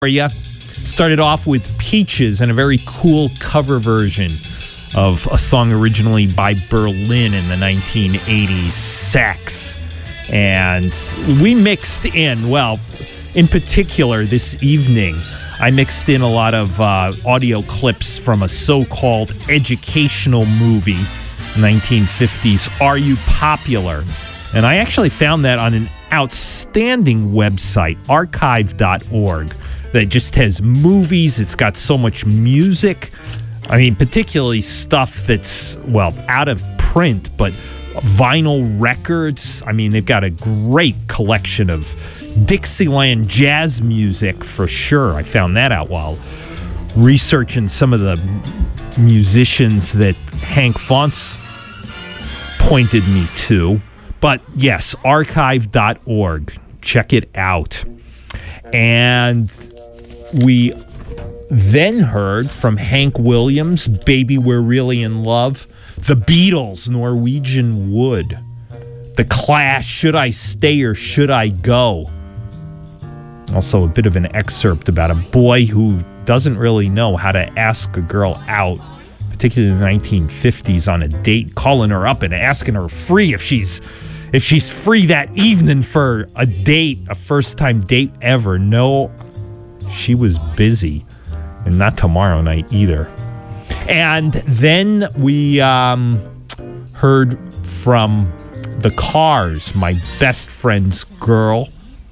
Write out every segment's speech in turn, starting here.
for you. Started off with Peaches and a very cool cover version of a song originally by Berlin in the 1980s, Sex. And we mixed in, well, in particular this evening, I mixed in a lot of audio clips from a so-called educational movie, 1950s, Are You Popular? And I actually found that on an outstanding website, archive.org, that just has movies. It's got so much music. I mean, particularly stuff that's, well, out of print, but vinyl records. I mean, they've got a great collection of Dixieland jazz music for sure. I found that out while researching some of the musicians that Hank Fonts pointed me to. But yes, archive.org. Check it out. And we then heard from Hank Williams, Baby We're Really in Love, The Beatles, Norwegian Wood, The Clash, Should I Stay or Should I Go? Also a bit of an excerpt about a boy who doesn't really know how to ask a girl out, particularly in the 1950s, on a date, calling her up and asking her free if she's free that evening for a date, a first-time date ever. No, she was busy, and not tomorrow night either. And then we heard from The Cars, My Best Friend's Girl,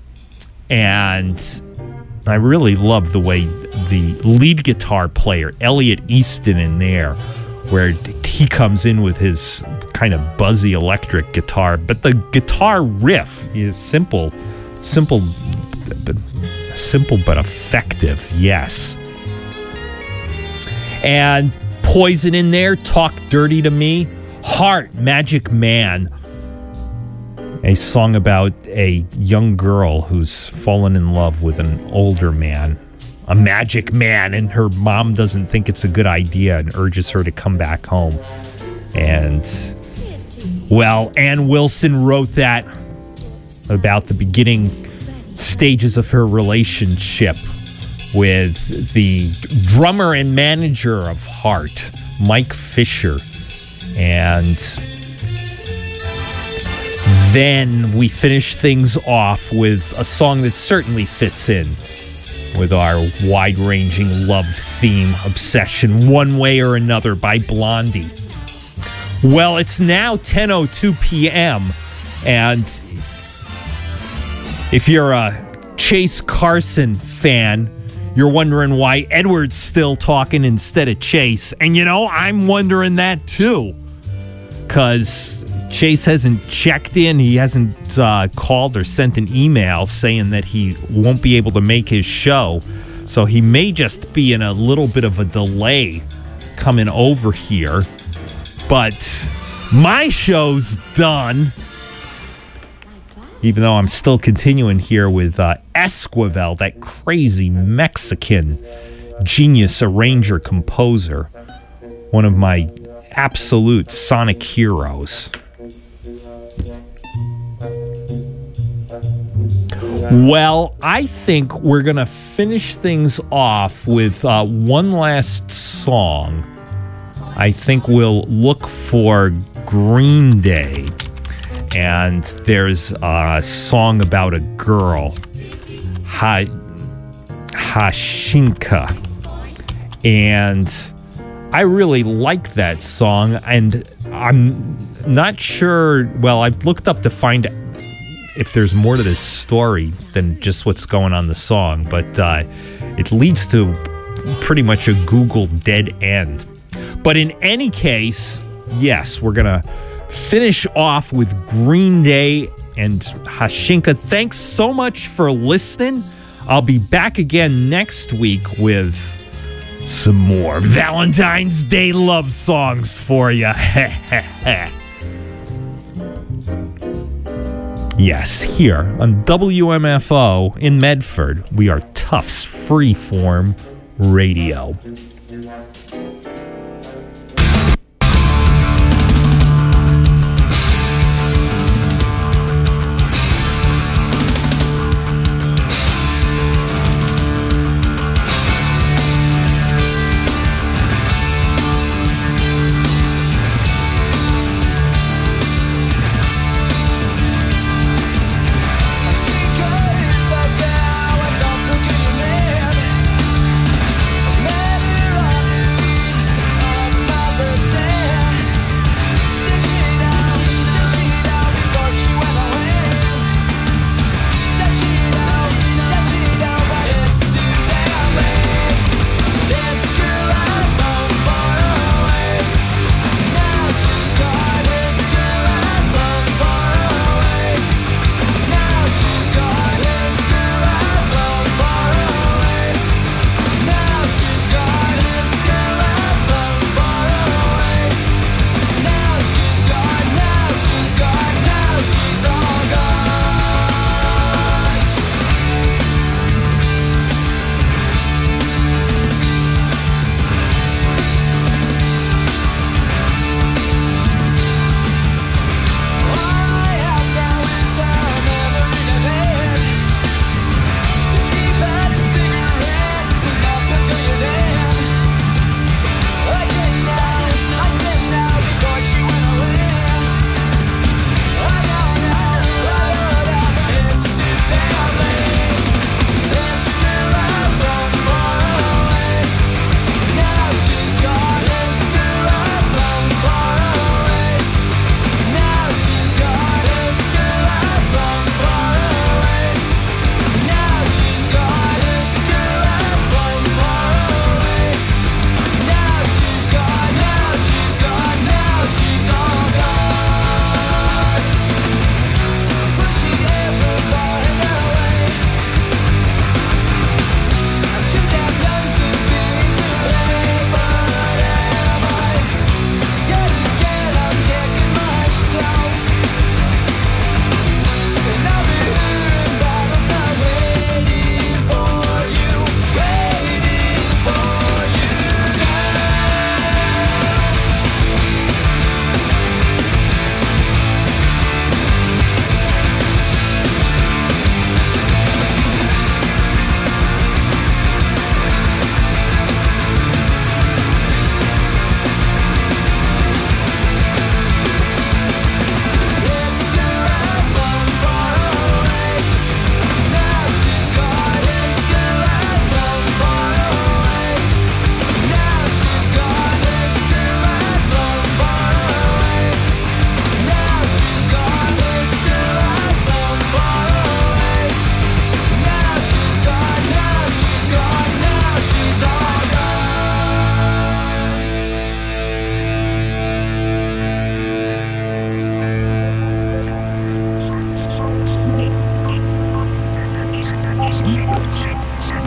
and I really love the way the lead guitar player, Elliot Easton, in there, where he comes in with his kind of buzzy electric guitar, but the guitar riff is simple but effective, yes. And Poison in there, Talk Dirty to Me, Heart, Magic Man, a song about a young girl who's fallen in love with an older man, a magic man, and her mom doesn't think it's a good idea and urges her to come back home. And, well, Ann Wilson wrote that about the beginning stages of her relationship with the drummer and manager of Heart, Mike Fisher. And then we finish things off with a song that certainly fits in with our wide-ranging love theme obsession, One Way or Another by Blondie. Well, it's now 10:02 p.m., and if you're a Chase Carson fan, you're wondering why Edward's still talking instead of Chase. And, you know, I'm wondering that too, because Chase hasn't checked in. He hasn't called or sent an email saying that he won't be able to make his show. So he may just be in a little bit of a delay coming over here. But my show's done, even though I'm still continuing here with Esquivel, that crazy Mexican genius arranger composer, one of my absolute sonic heroes. Well, I think we're going to finish things off with one last song. I think we'll look for Green Day. And there's a song about a girl, Hashinka. And I really like that song. And I'm not sure, well, I've looked up to find if there's more to this story than just what's going on in the song. But it leads to pretty much a Google dead end. But in any case, yes, we're going to finish off with Green Day and Hashinka. Thanks so much for listening. I'll be back again next week with some more Valentine's Day love songs for you. Yes, here on WMFO in Medford, we are Tufts Freeform Radio.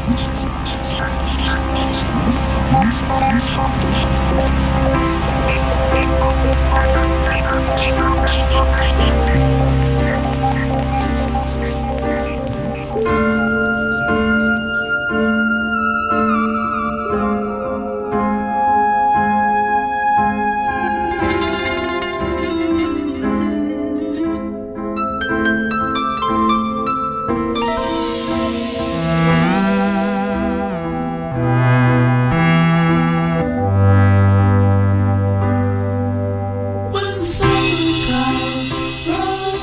When the summer clouds roll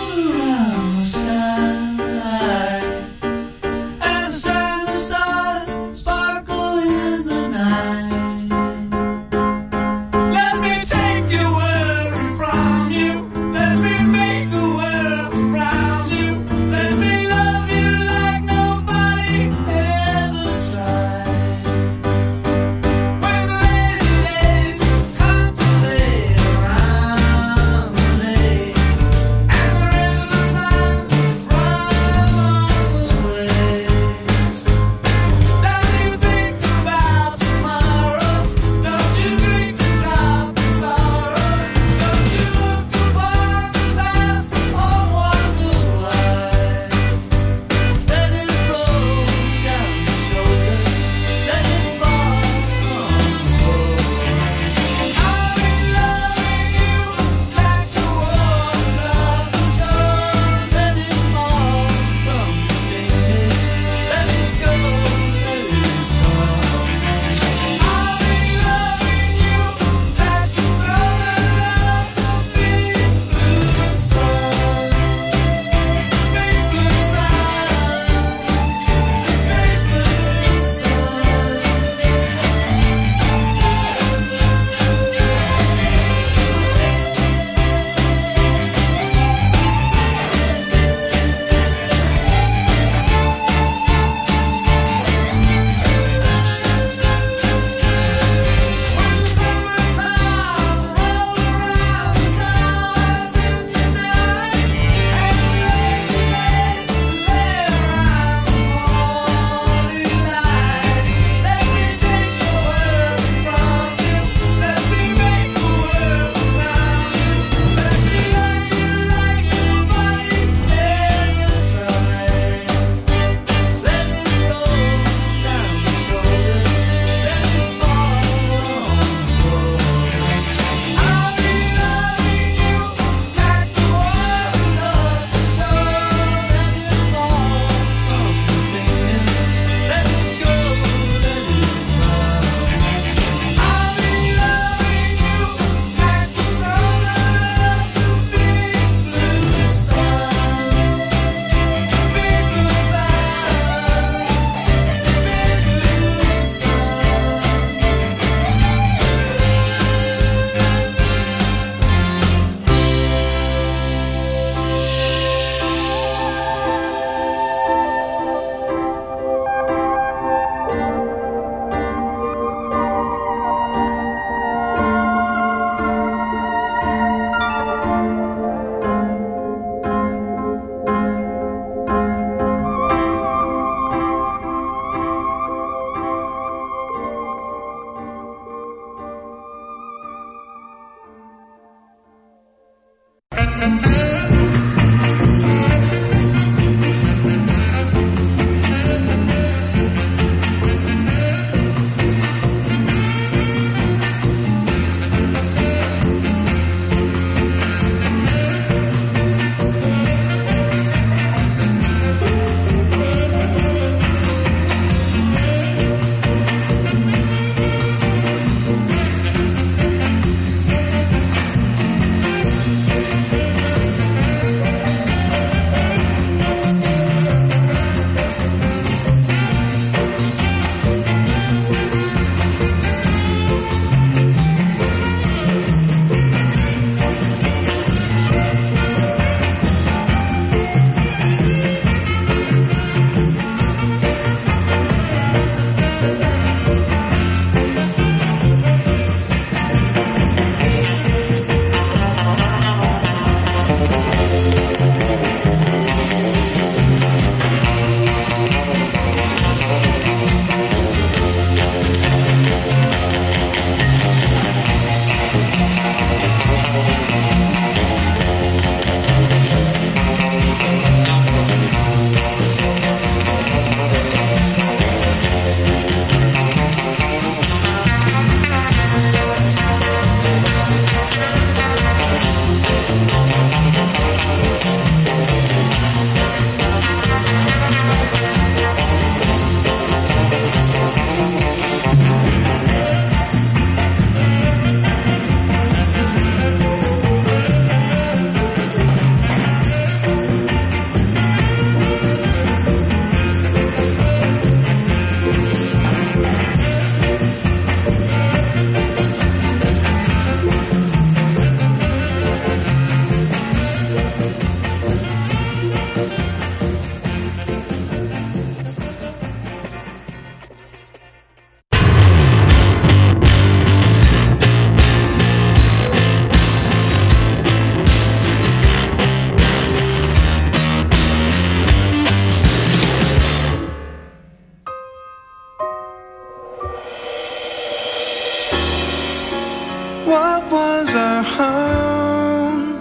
What was our home?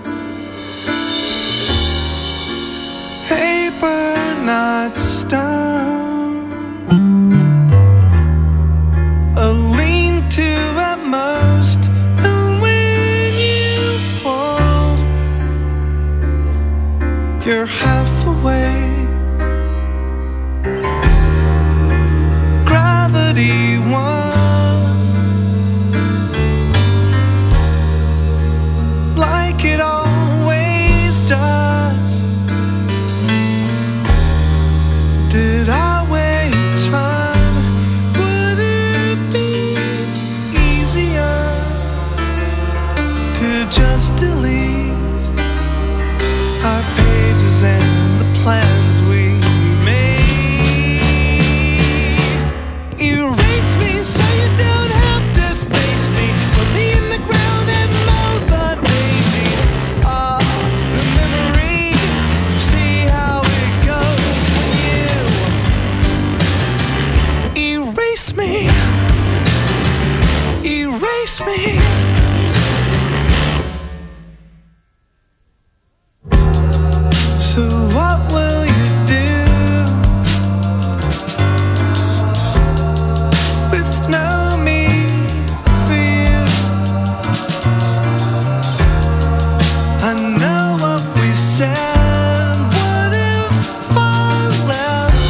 Paper, not stone. A lean-to at most. And when you pulled, you're half away. Gravity won. Like it always does. Did I wait time? Would it be easier to just delete our pages and the plans we made? Erase me so you don't have to face me. Put me in the ground and mow the daisies. Ah, the memory. See how it goes when you erase me. Erase me. So what will you do with no me for you? I know what we said. What if I left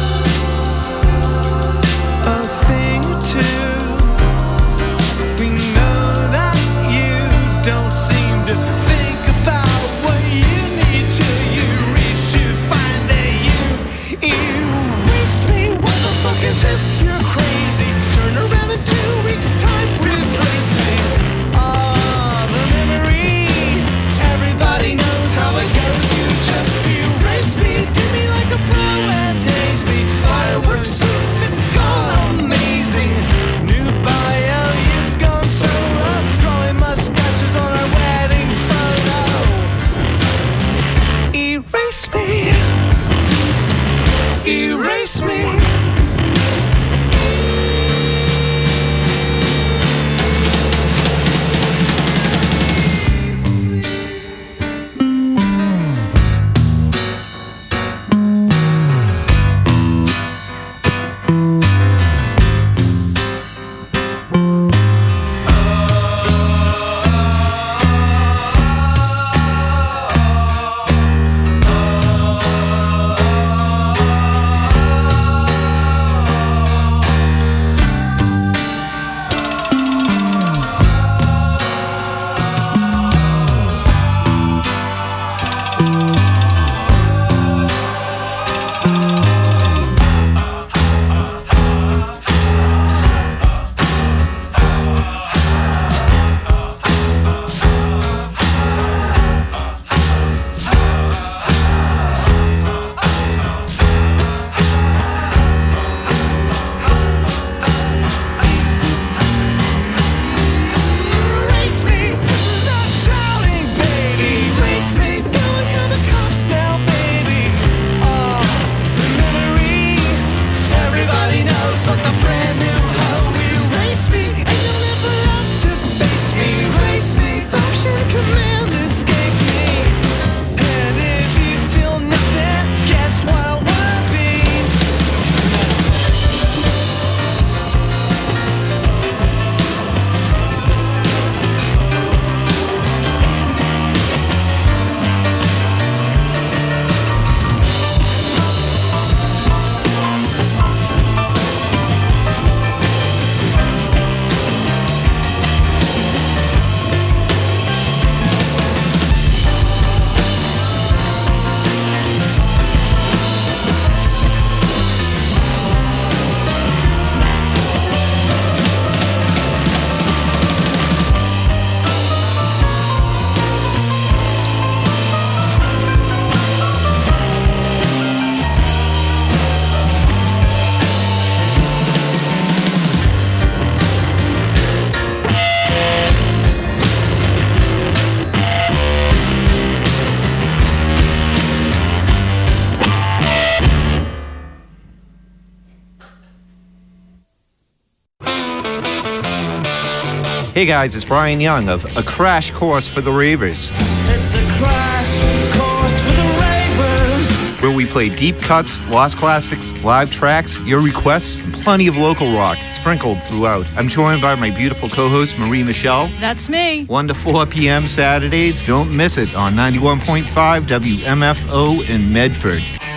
a thing or two? We know that you don't seem to think about what you need till you reach to find that you've erased me. What the fuck is this? You're crazy. Turn around in 2 weeks' time. Replace me. Ah, the memory. Everybody knows how it goes. You just erase me. Do me like a pro and tase me. Fireworks, it's gone amazing. New bio, you've gone solo. Drawing mustaches on our wedding photo. Erase me. Erase me. Hey guys, it's Brian Young of A Crash Course for the Ravers. It's a crash course for the ravers. Where we play deep cuts, lost classics, live tracks, your requests, and plenty of local rock sprinkled throughout. I'm joined by my beautiful co-host, Marie Michelle. That's me. 1 to 4 p.m. Saturdays. Don't miss it on 91.5 WMFO in Medford.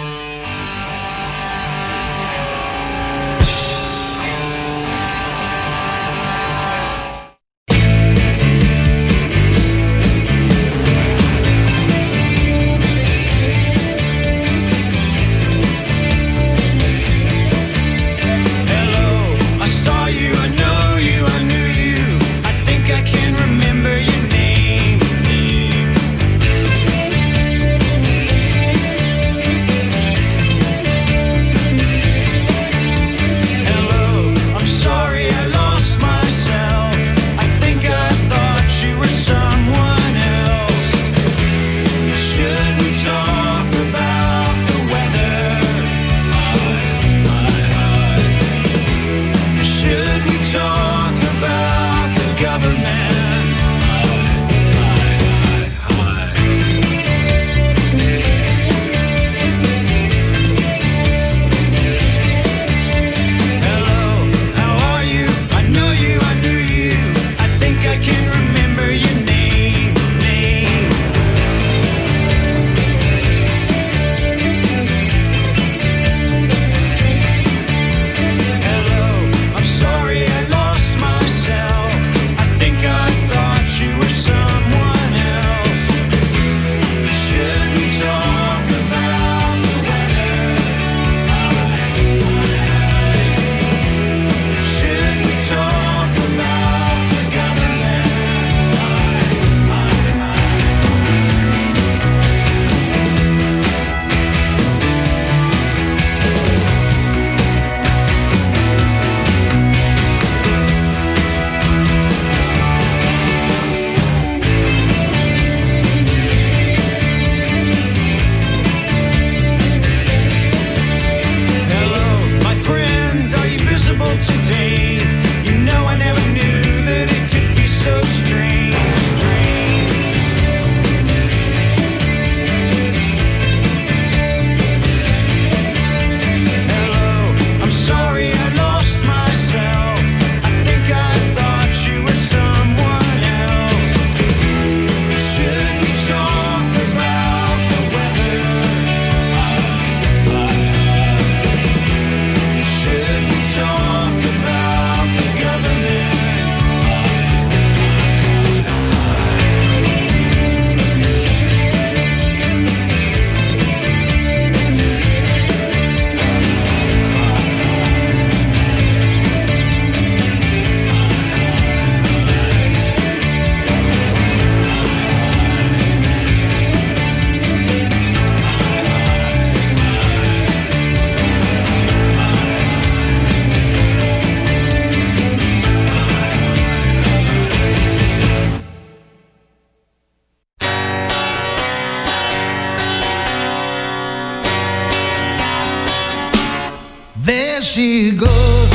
There she goes,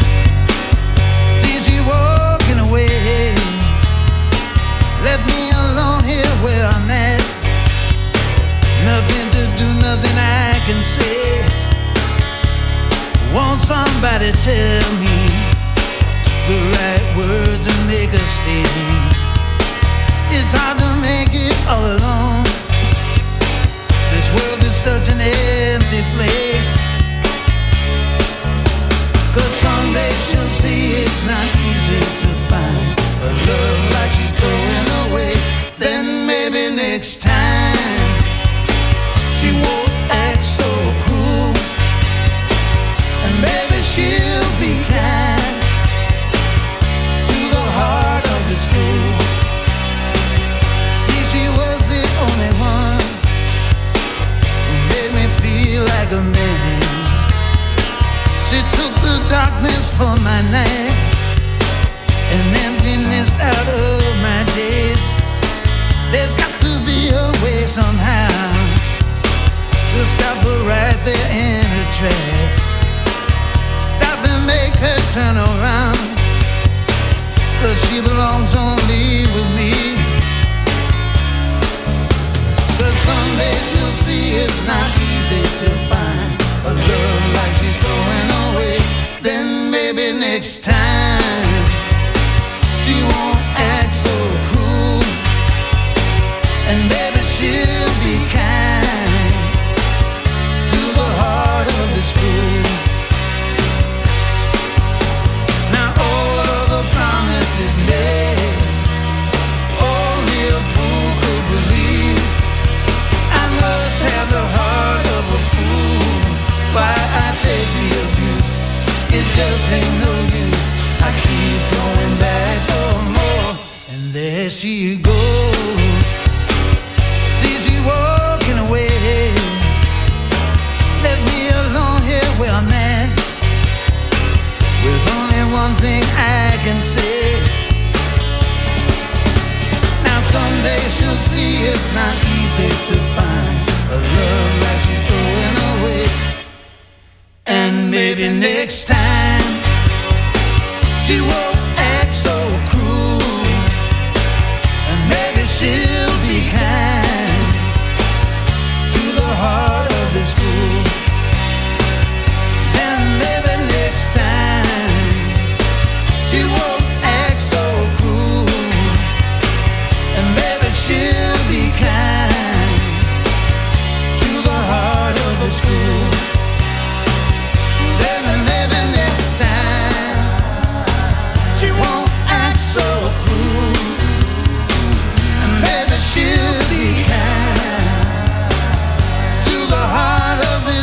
see she walking away, left me alone here where I'm at, nothing to do, nothing I can say, won't somebody tell me the right words and make her stay? It's hard to make it all alone, this world is such an empty place. 'Cause someday she'll see it's not easy to find a love like she's throwing away. Then maybe next time she won't act so cruel, and maybe she'll be kind to the heart of this fool. See, she was the only one who made me feel like a man. She took the darkness for my night and emptiness out of my days. There's got to be a way somehow to stop her right there in her tracks. Stop and make her turn around. but she belongs only with me. But someday she'll see it's not easy to find a love like she's going away. Then maybe next time she won't act so cruel, and maybe she'll be kind to the heart of this fool. Now all of the promises made, only a fool could believe. I must have the heart of a fool. Why I take the abuse? It just ain't no use. I keep going back for more, and there she goes. See, she's walking away, left me alone here where I'm at, with only one thing I can say. Now someday she'll see it's not easy to find a love like she's going away. And maybe next time she won't act so cruel, and maybe she'll be kind to the heart of this fool. And maybe next time she won't act so cruel, and maybe she'll be kind to the heart of this fool. Then maybe next time she won't act so cruel, and maybe she'll be kind to the heart of this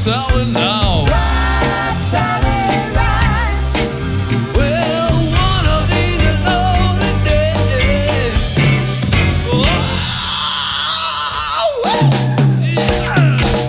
Sally now. Ride, Sally, ride. Well, one of these lonely days. Oh, yeah.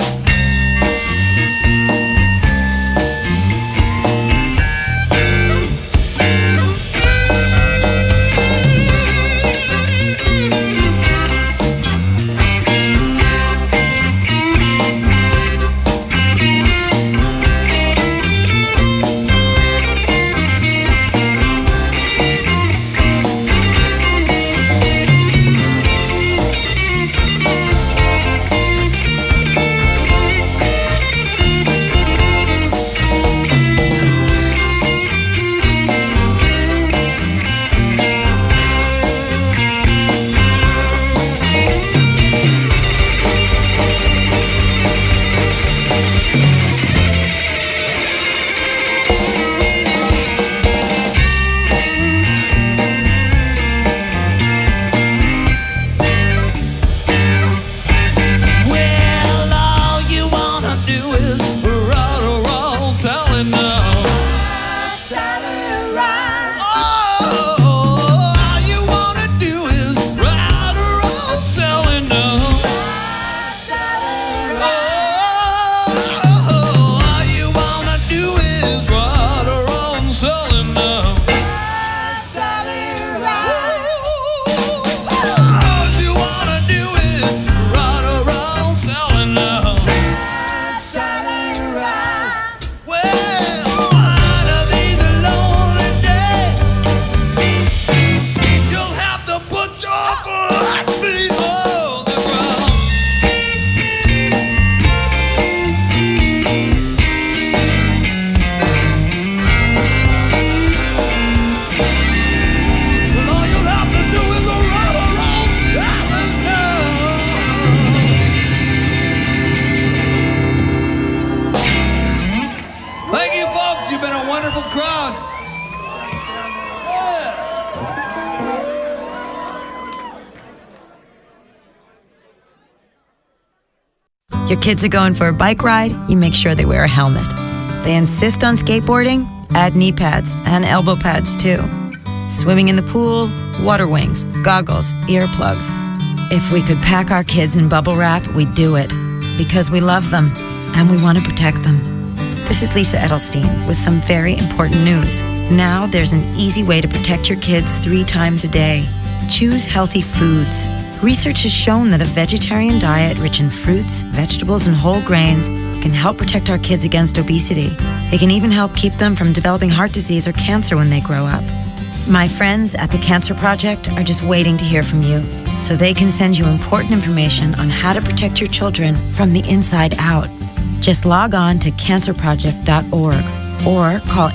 Your kids are going for a bike ride, you make sure they wear a helmet. They insist on skateboarding, add knee pads and elbow pads too. Swimming in the pool, water wings, goggles, earplugs. If we could pack our kids in bubble wrap, we'd do it. Because we love them and we want to protect them. This is Lisa Edelstein with some very important news. Now there's an easy way to protect your kids 3 times a day. Choose healthy foods. Research has shown that a vegetarian diet rich in fruits, vegetables, and whole grains can help protect our kids against obesity. It can even help keep them from developing heart disease or cancer when they grow up. My friends at the Cancer Project are just waiting to hear from you, so they can send you important information on how to protect your children from the inside out. Just log on to cancerproject.org or call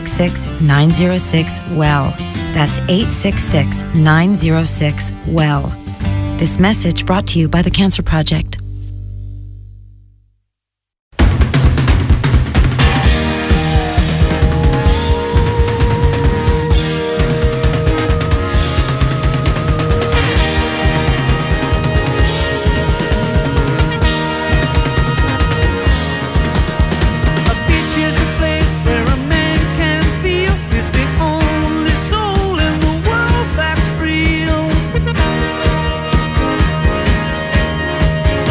866-906-WELL. That's 866-906-WELL. This message brought to you by the Cancer Project. Real.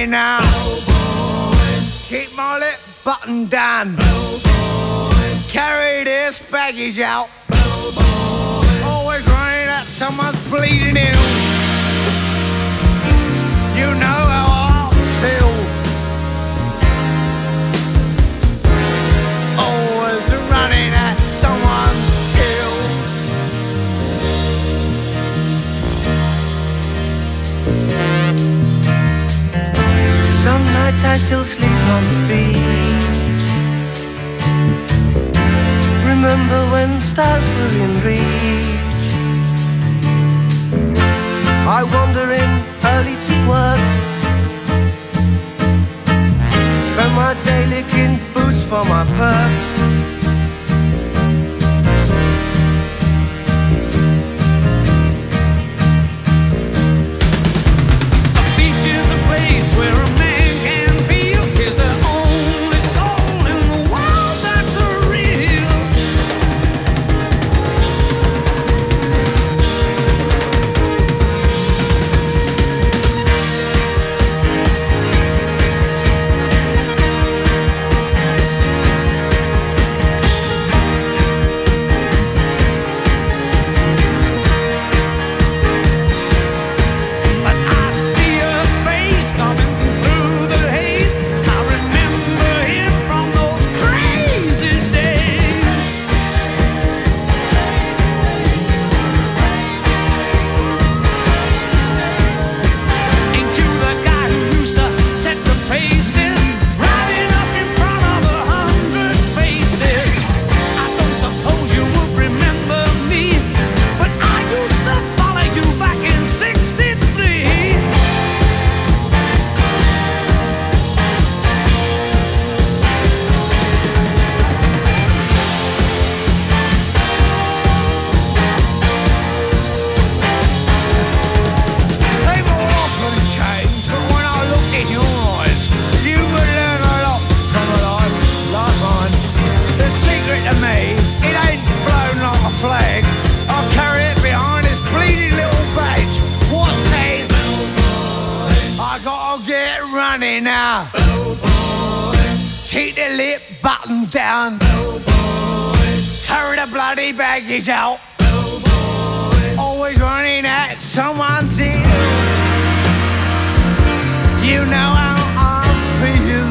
running now. Keep my lip buttoned down. Carry this baggage out. Always running at someone's bleeding ill. You know how I feel. Always running at someone's ill. Some nights I still sleep on the beach. Remember when stars were in reach. I wander in early to work. Spend my day licking boots for my perks. A beach is a place where a man can feel he's the only soul in the world that's real. But I see her face coming through the haze. I remember him from those crazy days. Ain't you the guy who used to set the paces, riding up in front of 100 faces? I don't suppose you would remember me, but I used to follow you back in '63. They were awfully changed, but when I looked in your eyes, you would learn a lot from a life like mine. The secret to me, it ain't flown like a flag. I carry it behind this bleeding little badge. What says, I gotta get running now. Keep the lip button down. Tear the bloody baggage out. Always running at someone's ear. You know how I feel.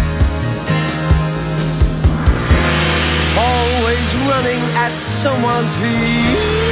Always running at someone's ear.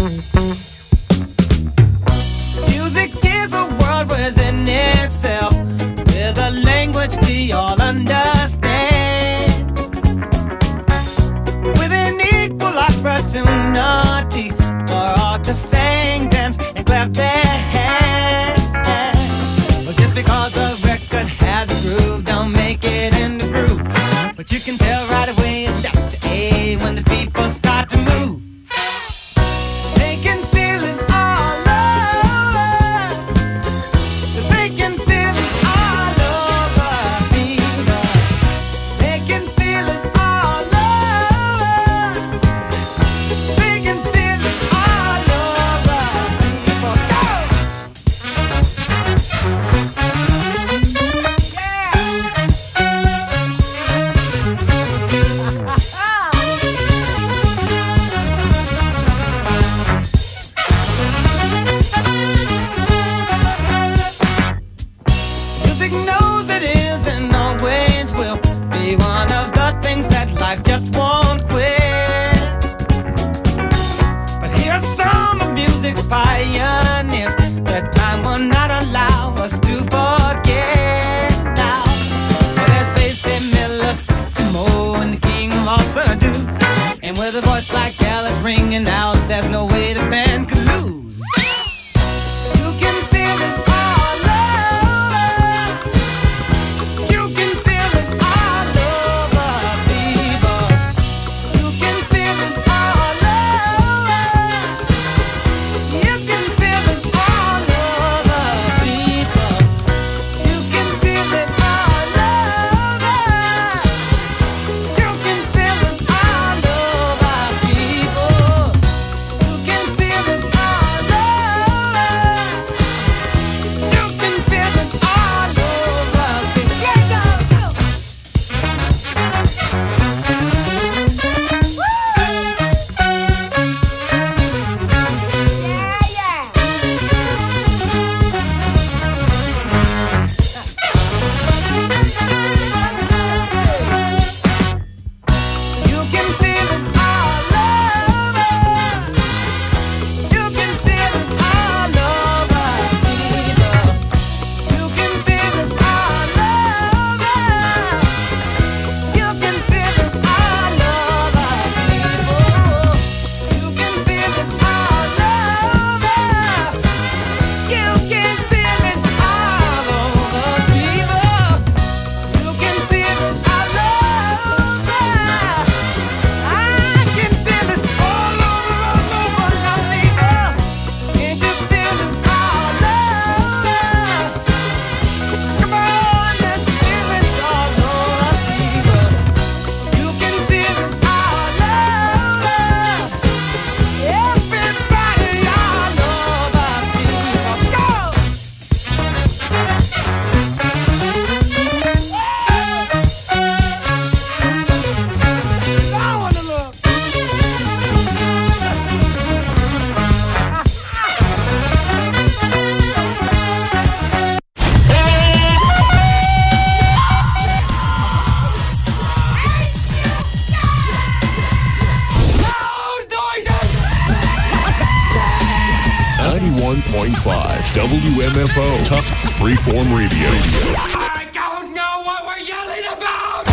Music is a world within itself, with a language we all understand, with an equal opportunity for all to sing, dance, and clap their hands. Well, just because the record has a groove, don't make it in the groove. But you can tell right away left to A when the people start to move. They can feel it all over. They can feel it all over people. They can feel it all over. They can feel it all over people. Go! Music knows it is and always will be one of the things that life just won't quit. But here are some of music's pioneers that time will not allow us to forget now. Well, there's Basie Miller, Satchmo, and the King of Osadu. And with a voice like Alice ringing out, there's no way the band could lose. You can feel it all over. You can feel it all over people. You can feel it all over. You can feel it all over people. You can feel it all over. You can feel it all over people. You can feel it all over. You can feel it all over people. Yeah, go, go. You can feel it all over. You can feel it all over people. You can feel it all over. You can feel it all over people. You can feel it all over. You can feel it all over people. You can feel it all over. I can feel it all over now, people. Can't you feel it all over? Come on, let's feel it all over, people. You can feel it all over. Everybody all over, people. Go! I wanna look. Loud noises! 91.5 WMFO Tufts Freeform Radio. I don't know what we're yelling about!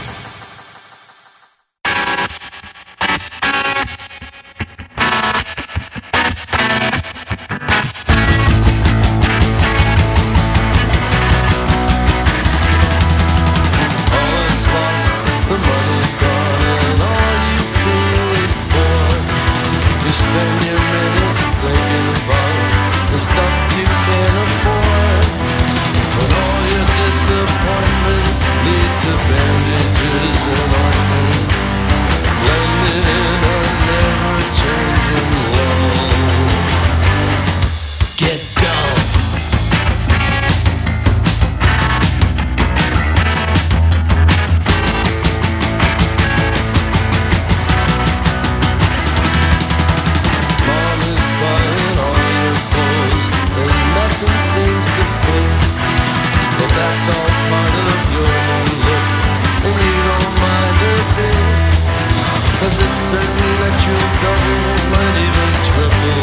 All is lost, the money's gone, and all you feel is bored. You spend your minutes thinking about the stuff you can't afford. When all your disappointments lead to bandages and ointments, blended in a never-changing love. Get down. Mom is buying all your clothes, and nothing seems to fit. But that's all part of your own look, and you don't mind a bit. 'Cause it's certain that you'll double, might even triple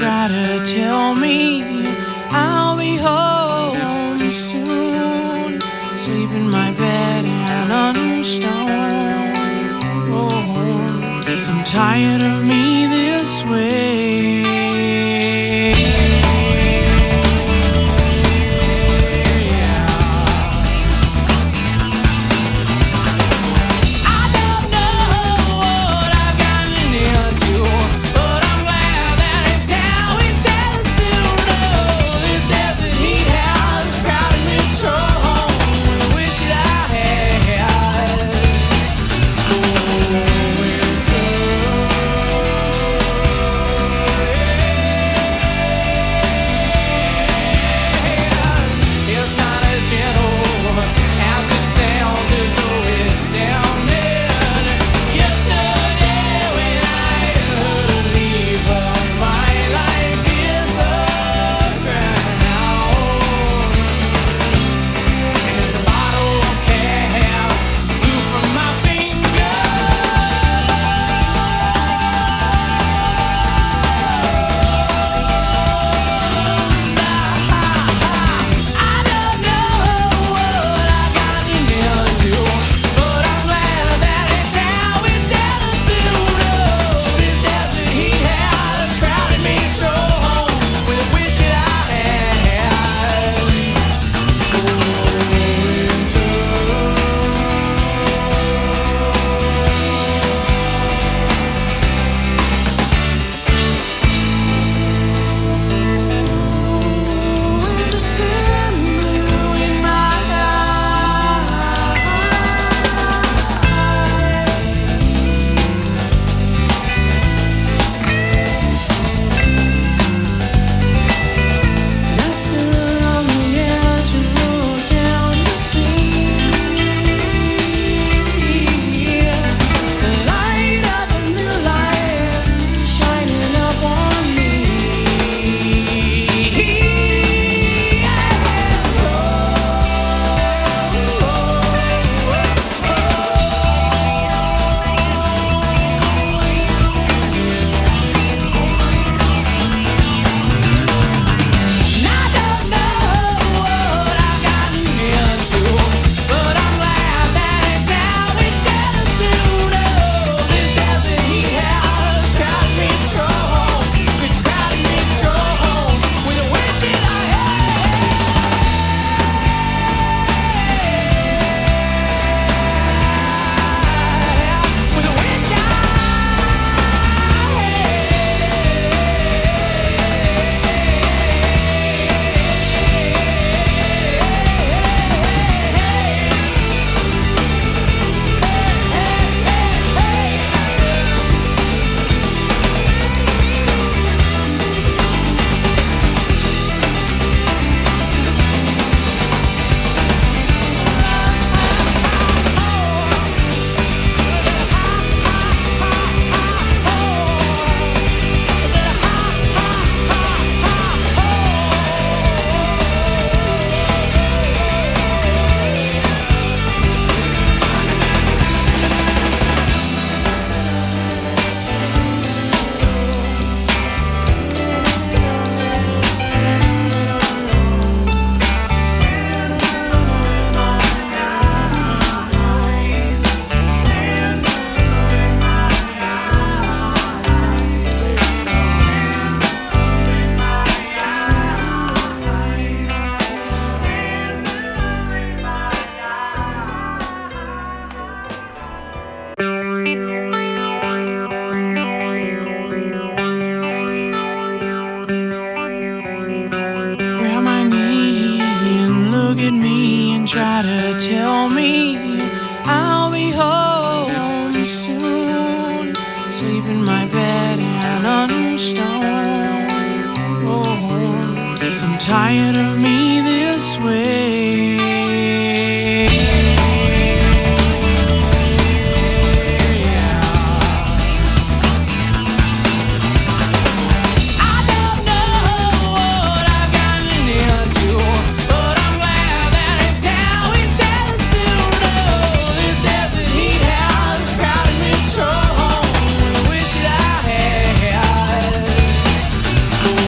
try to tell me I'll be home soon. Sleep in my bed and unstone. I'm tired of me this way. try to tell me I'll be home soon. Sleep in my bed and unstone. I'm tired of me